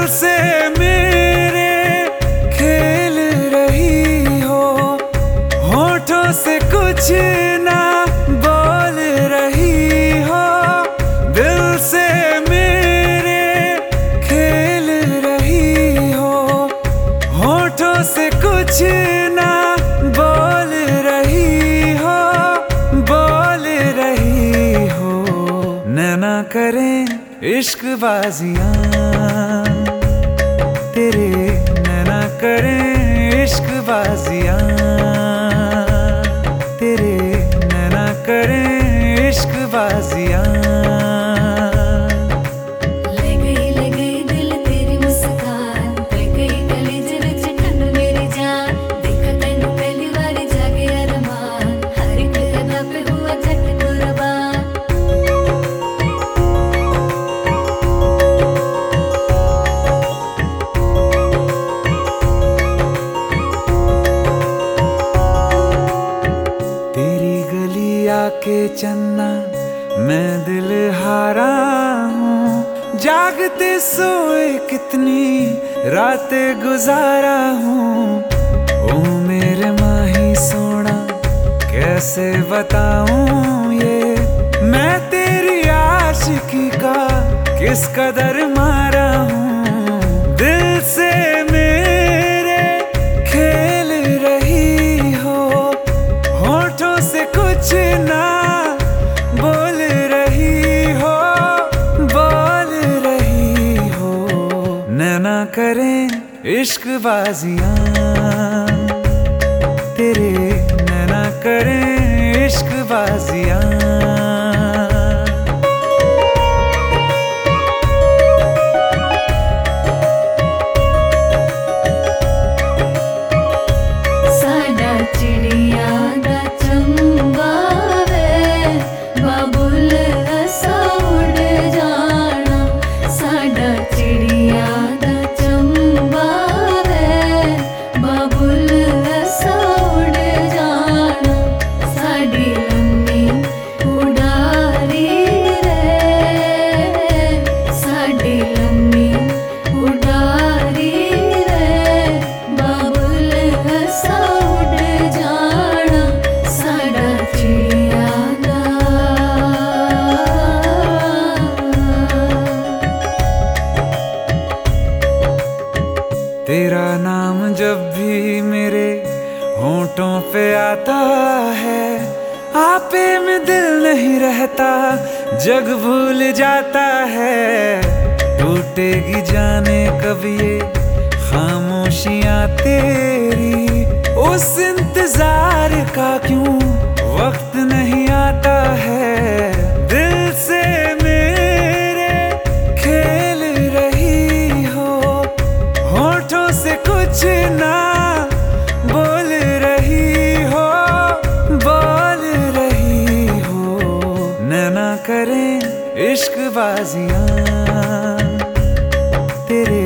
से मेरे खेल रही हो, होठों से कुछ ना बोल रही हो। दिल से मेरे खेल रही हो, होठों से कुछ ना बोल रही हो, बोल रही हो। नैना करें इश्क बाजियां तेरे, नैना करें इश्क बाजियां तेरे, नैना करें इश्क बाजियां। ले गई दिल तेरी मुस्कान, ले गई कलेजे विच ठंड मेरी जान। देखा तैनू पहली बारी जागे अरमान, हर एक अदा पे हुआ झट कुर्बान। तेरी गली आके चन्ना मैं दिल हारा हूँ, जागते सोए कितनी रातें गुजारा हूँ। ओ मेरे माही सोना कैसे बताऊँ ये, मैं तेरी आशिकी का किस कदर मारा हूँ। दिल से मेरे खेल रही हो, होठों से कुछ ना बोल रही हो, बोल रही हो। नैना करें इश्क बाजियां तेरे, नैना करें इश्क बाजियां। साडा चिड़िया दा चंबा वे, बाबुल असा उड़ जाना। साडा चिड़िया दा चंबा वे, बाबुल असा उड़ जाना। साडी लम्मी उड़ारी रे, साडी लम्मी उड़ारी रे, बाबुल असा उड़ जाना। साडा चिड़िया दा। तेरा नाम जब भी मेरे होठों पे आता है, आपे में दिल नहीं रहता, जग भूल जाता है। टूटेगी जाने कब ये खामोशियां तेरी, उस इंतजार का क्यों वक्त नहीं आता है। दिल से मेरे खेल रही हो, होठों से कुछ ना बोल रही हो, बोल रही हो। नैना करें इश्क बाजियां तेरे,